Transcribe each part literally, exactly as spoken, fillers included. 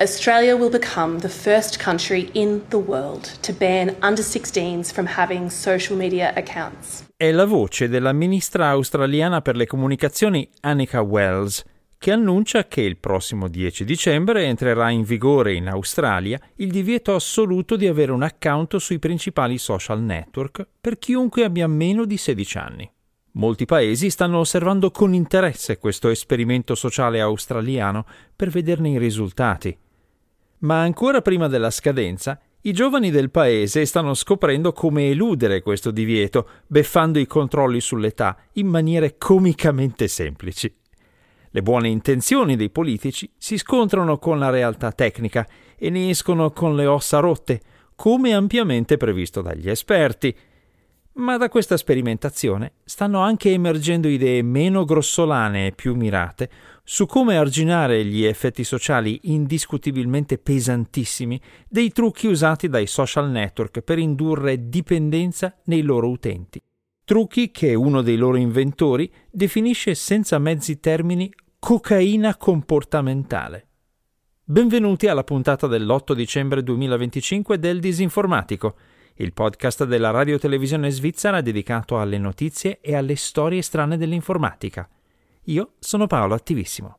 Australia will become the first country in the world to ban under sixteens from having social media accounts. È la voce della ministra australiana per le comunicazioni Anika Wells, che annuncia che il prossimo dieci dicembre entrerà in vigore in Australia il divieto assoluto di avere un account sui principali social network per chiunque abbia meno di sedici anni. Molti paesi stanno osservando con interesse questo esperimento sociale australiano per vederne i risultati. Ma ancora prima della scadenza, i giovani del paese stanno scoprendo come eludere questo divieto, beffando i controlli sull'età in maniere comicamente semplici. Le buone intenzioni dei politici si scontrano con la realtà tecnica e ne escono con le ossa rotte, come ampiamente previsto dagli esperti. Ma da questa sperimentazione stanno anche emergendo idee meno grossolane e più mirate su come arginare gli effetti sociali indiscutibilmente pesantissimi dei trucchi usati dai social network per indurre dipendenza nei loro utenti. Trucchi che uno dei loro inventori definisce senza mezzi termini cocaina comportamentale. Benvenuti alla puntata dell'otto dicembre duemilaventicinque del Disinformatico, il podcast della radio-televisione svizzera dedicato alle notizie e alle storie strane dell'informatica. Io sono Paolo Attivissimo.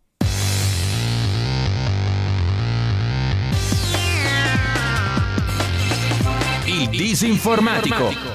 Il Disinformatico.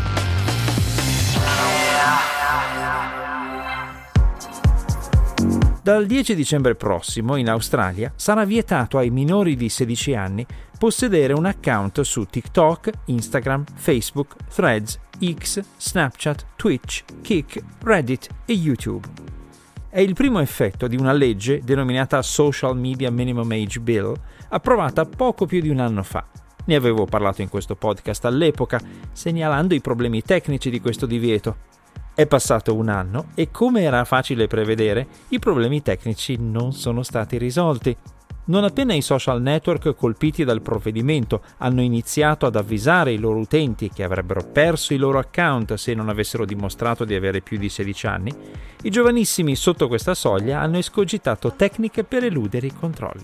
Dal dieci dicembre prossimo in Australia sarà vietato ai minori di sedici anni possedere un account su TikTok, Instagram, Facebook, Threads, X, Snapchat, Twitch, Kik, Reddit e YouTube. È il primo effetto di una legge denominata Social Media Minimum Age Bill, approvata poco più di un anno fa. Ne avevo parlato in questo podcast all'epoca, segnalando i problemi tecnici di questo divieto. È passato un anno e, come era facile prevedere, i problemi tecnici non sono stati risolti. Non appena i social network colpiti dal provvedimento hanno iniziato ad avvisare i loro utenti che avrebbero perso i loro account se non avessero dimostrato di avere più di sedici anni, i giovanissimi sotto questa soglia hanno escogitato tecniche per eludere i controlli.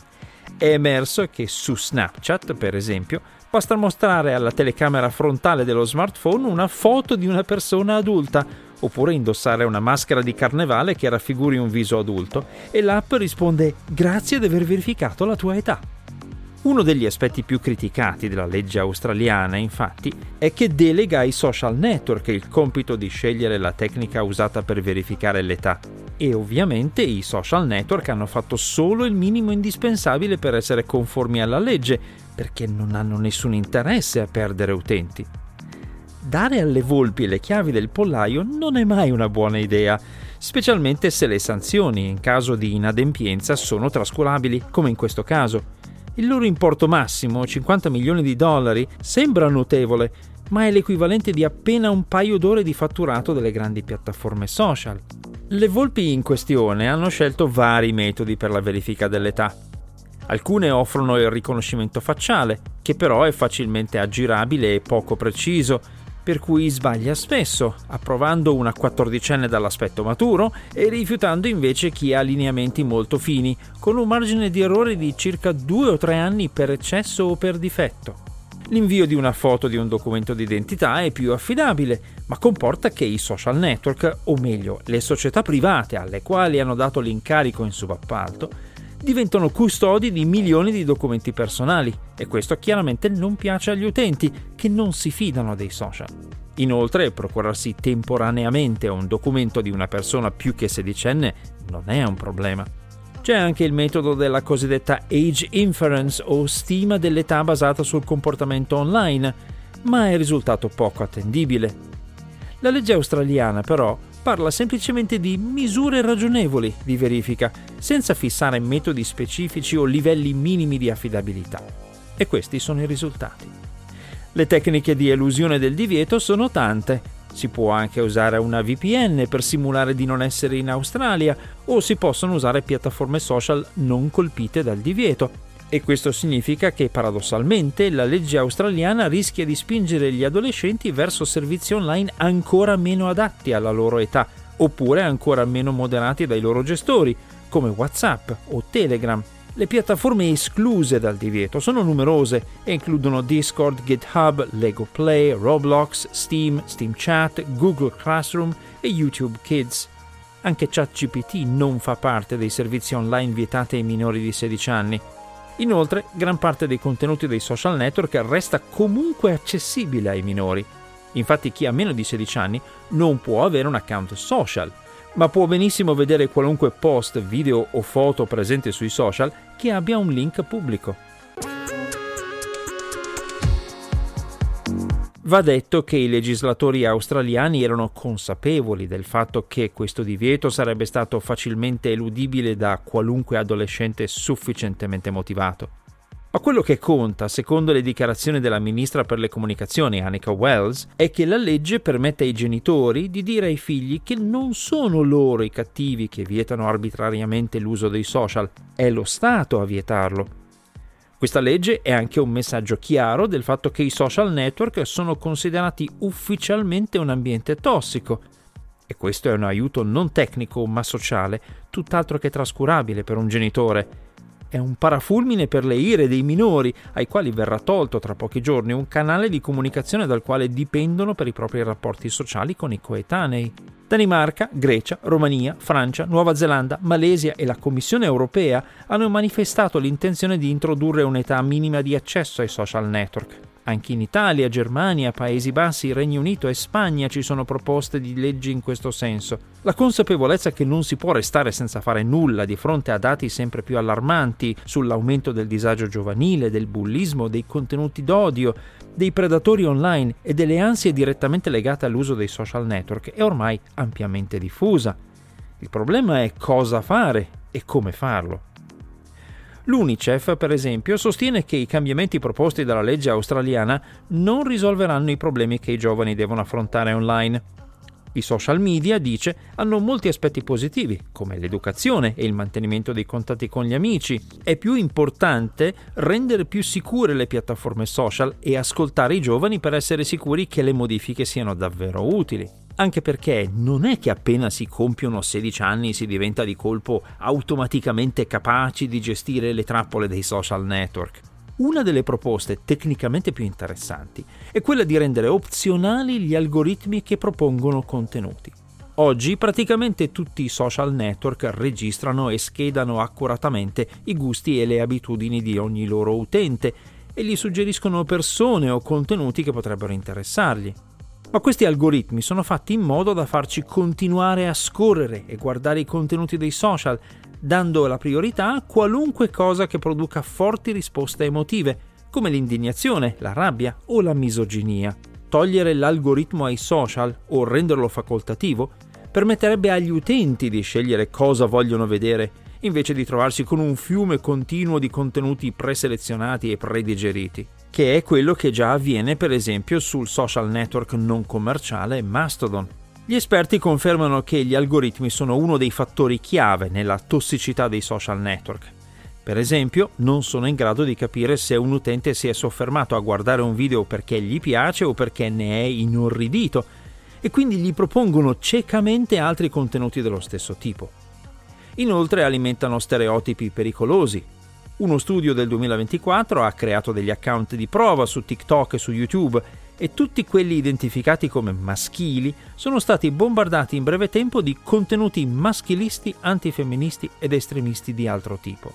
È emerso che su Snapchat, per esempio, basta mostrare alla telecamera frontale dello smartphone una foto di una persona adulta, oppure indossare una maschera di carnevale che raffiguri un viso adulto, e l'app risponde «Grazie di aver verificato la tua età». Uno degli aspetti più criticati della legge australiana, infatti, è che delega ai social network il compito di scegliere la tecnica usata per verificare l'età. E ovviamente i social network hanno fatto solo il minimo indispensabile per essere conformi alla legge, perché non hanno nessun interesse a perdere utenti. Dare alle volpi le chiavi del pollaio non è mai una buona idea, specialmente se le sanzioni in caso di inadempienza sono trascurabili, come in questo caso. Il loro importo massimo, cinquanta milioni di dollari, sembra notevole, ma è l'equivalente di appena un paio d'ore di fatturato delle grandi piattaforme social. Le volpi in questione hanno scelto vari metodi per la verifica dell'età. Alcune offrono il riconoscimento facciale, che però è facilmente aggirabile e poco preciso, per cui sbaglia spesso, approvando una quattordicenne dall'aspetto maturo e rifiutando invece chi ha lineamenti molto fini, con un margine di errore di circa due o tre anni per eccesso o per difetto. L'invio di una foto di un documento d'identità è più affidabile, ma comporta che i social network, o meglio, le società private alle quali hanno dato l'incarico in subappalto, diventano custodi di milioni di documenti personali, e questo chiaramente non piace agli utenti, che non si fidano dei social. Inoltre, procurarsi temporaneamente un documento di una persona più che sedicenne non è un problema. C'è anche il metodo della cosiddetta age inference o stima dell'età basata sul comportamento online, ma è risultato poco attendibile. La legge australiana, però, parla semplicemente di misure ragionevoli di verifica, senza fissare metodi specifici o livelli minimi di affidabilità. E questi sono i risultati. Le tecniche di elusione del divieto sono tante. Si può anche usare una V P N per simulare di non essere in Australia, o si possono usare piattaforme social non colpite dal divieto. E questo significa che paradossalmente la legge australiana rischia di spingere gli adolescenti verso servizi online ancora meno adatti alla loro età, oppure ancora meno moderati dai loro gestori, come WhatsApp o Telegram, Le piattaforme escluse dal divieto sono numerose e includono Discord, GitHub, Lego Play, Roblox, Steam, Steam Chat, Google Classroom e YouTube Kids. Anche ChatGPT non fa parte dei servizi online vietati ai minori di sedici anni. Inoltre, gran parte dei contenuti dei social network resta comunque accessibile ai minori. Infatti chi ha meno di sedici anni non può avere un account social, ma può benissimo vedere qualunque post, video o foto presente sui social che abbia un link pubblico. Va detto che i legislatori australiani erano consapevoli del fatto che questo divieto sarebbe stato facilmente eludibile da qualunque adolescente sufficientemente motivato. Ma quello che conta, secondo le dichiarazioni della ministra per le comunicazioni Anika Wells, è che la legge permette ai genitori di dire ai figli che non sono loro i cattivi che vietano arbitrariamente l'uso dei social, è lo Stato a vietarlo. Questa legge è anche un messaggio chiaro del fatto che i social network sono considerati ufficialmente un ambiente tossico, e questo è un aiuto non tecnico ma sociale, tutt'altro che trascurabile per un genitore. È un parafulmine per le ire dei minori, ai quali verrà tolto tra pochi giorni un canale di comunicazione dal quale dipendono per i propri rapporti sociali con i coetanei. Danimarca, Grecia, Romania, Francia, Nuova Zelanda, Malesia e la Commissione europea hanno manifestato l'intenzione di introdurre un'età minima di accesso ai social network. Anche in Italia, Germania, Paesi Bassi, Regno Unito e Spagna ci sono proposte di leggi in questo senso. La consapevolezza che non si può restare senza fare nulla di fronte a dati sempre più allarmanti sull'aumento del disagio giovanile, del bullismo, dei contenuti d'odio, dei predatori online e delle ansie direttamente legate all'uso dei social network è ormai ampiamente diffusa. Il problema è cosa fare e come farlo. L'UNICEF, per esempio, sostiene che i cambiamenti proposti dalla legge australiana non risolveranno i problemi che i giovani devono affrontare online. I social media, dice, hanno molti aspetti positivi, come l'educazione e il mantenimento dei contatti con gli amici. È più importante rendere più sicure le piattaforme social e ascoltare i giovani per essere sicuri che le modifiche siano davvero utili. Anche perché non è che appena si compiono sedici anni si diventa di colpo automaticamente capaci di gestire le trappole dei social network. Una delle proposte tecnicamente più interessanti è quella di rendere opzionali gli algoritmi che propongono contenuti. Oggi praticamente tutti i social network registrano e schedano accuratamente i gusti e le abitudini di ogni loro utente e gli suggeriscono persone o contenuti che potrebbero interessargli. Ma questi algoritmi sono fatti in modo da farci continuare a scorrere e guardare i contenuti dei social, dando la priorità a qualunque cosa che produca forti risposte emotive, come l'indignazione, la rabbia o la misoginia. Togliere l'algoritmo ai social o renderlo facoltativo permetterebbe agli utenti di scegliere cosa vogliono vedere, invece di trovarsi con un fiume continuo di contenuti preselezionati e predigeriti, che è quello che già avviene per esempio sul social network non commerciale Mastodon. Gli esperti confermano che gli algoritmi sono uno dei fattori chiave nella tossicità dei social network. Per esempio, non sono in grado di capire se un utente si è soffermato a guardare un video perché gli piace o perché ne è inorridito, e quindi gli propongono ciecamente altri contenuti dello stesso tipo. Inoltre alimentano stereotipi pericolosi. Uno studio del duemilaventiquattro ha creato degli account di prova su TikTok e su YouTube e tutti quelli identificati come maschili sono stati bombardati in breve tempo di contenuti maschilisti, antifemministi ed estremisti di altro tipo.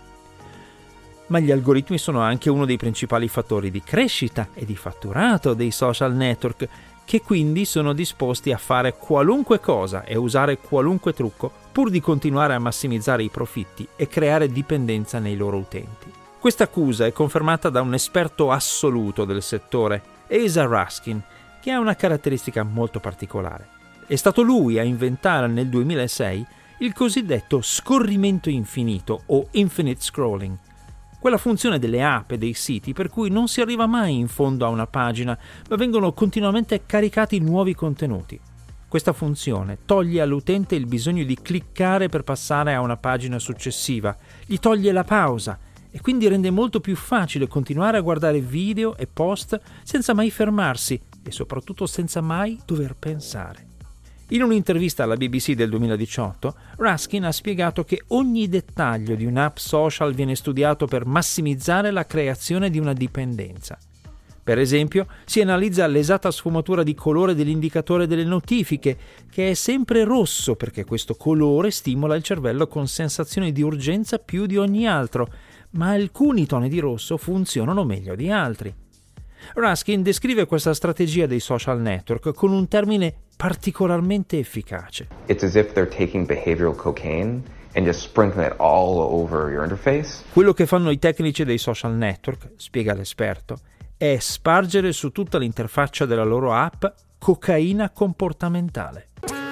Ma gli algoritmi sono anche uno dei principali fattori di crescita e di fatturato dei social network, che quindi sono disposti a fare qualunque cosa e usare qualunque trucco pur di continuare a massimizzare i profitti e creare dipendenza nei loro utenti. Questa accusa è confermata da un esperto assoluto del settore, Asa Raskin, che ha una caratteristica molto particolare. È stato lui a inventare nel duemilasei il cosiddetto scorrimento infinito o infinite scrolling, quella funzione delle app e dei siti per cui non si arriva mai in fondo a una pagina, ma vengono continuamente caricati nuovi contenuti. Questa funzione toglie all'utente il bisogno di cliccare per passare a una pagina successiva, gli toglie la pausa e quindi rende molto più facile continuare a guardare video e post senza mai fermarsi e soprattutto senza mai dover pensare. In un'intervista alla B B C del duemiladiciotto, Raskin ha spiegato che ogni dettaglio di un'app social viene studiato per massimizzare la creazione di una dipendenza. Per esempio, si analizza l'esatta sfumatura di colore dell'indicatore delle notifiche, che è sempre rosso perché questo colore stimola il cervello con sensazioni di urgenza più di ogni altro, ma alcuni toni di rosso funzionano meglio di altri. Raskin descrive questa strategia dei social network con un termine particolarmente efficace. It's as if they're taking behavioral cocaine and just sprinkling it all over your interface. Quello che fanno i tecnici dei social network, spiega l'esperto, è spargere su tutta l'interfaccia della loro app cocaina comportamentale.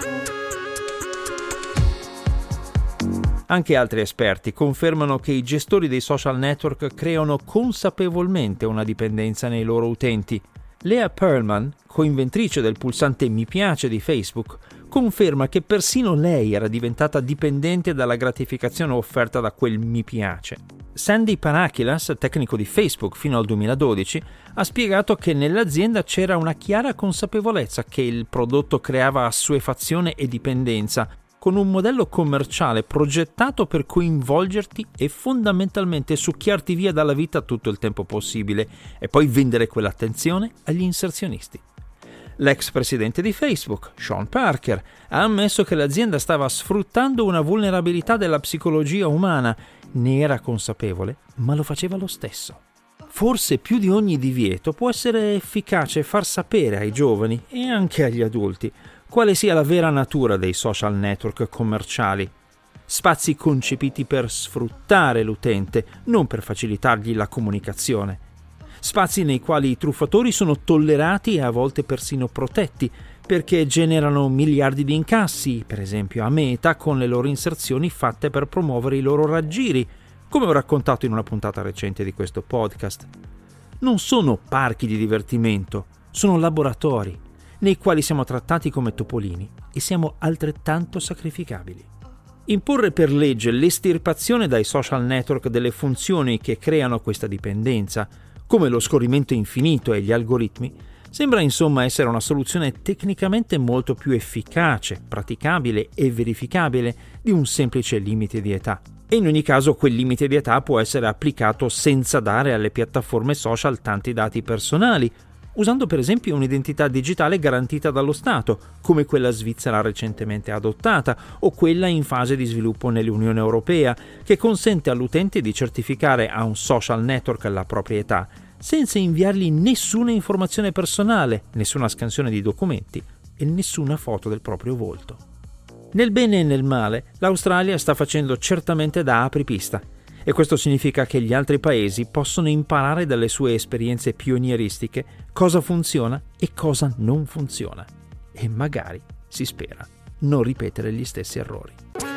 Anche altri esperti confermano che i gestori dei social network creano consapevolmente una dipendenza nei loro utenti. Leah Pearlman, coinventrice del pulsante Mi piace di Facebook, conferma che persino lei era diventata dipendente dalla gratificazione offerta da quel Mi piace. Sandy Panakilas, tecnico di Facebook fino al duemiladodici, ha spiegato che nell'azienda c'era una chiara consapevolezza che il prodotto creava assuefazione e dipendenza, con un modello commerciale progettato per coinvolgerti e fondamentalmente succhiarti via dalla vita tutto il tempo possibile e poi vendere quell'attenzione agli inserzionisti. L'ex presidente di Facebook, Sean Parker, ha ammesso che l'azienda stava sfruttando una vulnerabilità della psicologia umana, ne era consapevole, ma lo faceva lo stesso. Forse più di ogni divieto può essere efficace far sapere ai giovani e anche agli adulti quale sia la vera natura dei social network commerciali. Spazi concepiti per sfruttare l'utente, non per facilitargli la comunicazione. Spazi nei quali i truffatori sono tollerati e a volte persino protetti, perché generano miliardi di incassi, per esempio a Meta, con le loro inserzioni fatte per promuovere i loro raggiri, come ho raccontato in una puntata recente di questo podcast. Non sono parchi di divertimento, sono laboratori, nei quali siamo trattati come topolini e siamo altrettanto sacrificabili. Imporre per legge l'estirpazione dai social network delle funzioni che creano questa dipendenza, come lo scorrimento infinito e gli algoritmi, sembra insomma essere una soluzione tecnicamente molto più efficace, praticabile e verificabile di un semplice limite di età. E in ogni caso quel limite di età può essere applicato senza dare alle piattaforme social tanti dati personali, usando per esempio un'identità digitale garantita dallo Stato, come quella svizzera recentemente adottata o quella in fase di sviluppo nell'Unione Europea, che consente all'utente di certificare a un social network la propria età, senza inviargli nessuna informazione personale, nessuna scansione di documenti e nessuna foto del proprio volto. Nel bene e nel male, l'Australia sta facendo certamente da apripista, e questo significa che gli altri paesi possono imparare dalle sue esperienze pionieristiche cosa funziona e cosa non funziona, e magari, si spera, non ripetere gli stessi errori.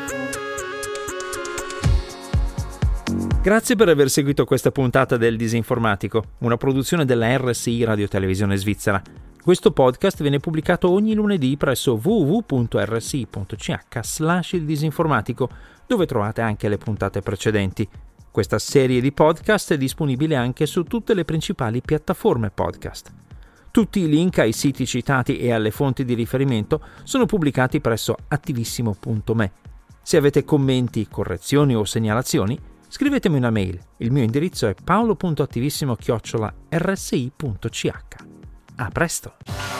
Grazie per aver seguito questa puntata del Disinformatico, una produzione della R S I Radio Televisione Svizzera. Questo podcast viene pubblicato ogni lunedì presso w w w punto r s i punto c h slash il disinformatico, dove trovate anche le puntate precedenti. Questa serie di podcast è disponibile anche su tutte le principali piattaforme podcast. Tutti i link ai siti citati e alle fonti di riferimento sono pubblicati presso attivissimo punto me. Se avete commenti, correzioni o segnalazioni, scrivetemi una mail. Il mio indirizzo è paolo punto attivissimo chiocciola r s i punto c h. A presto!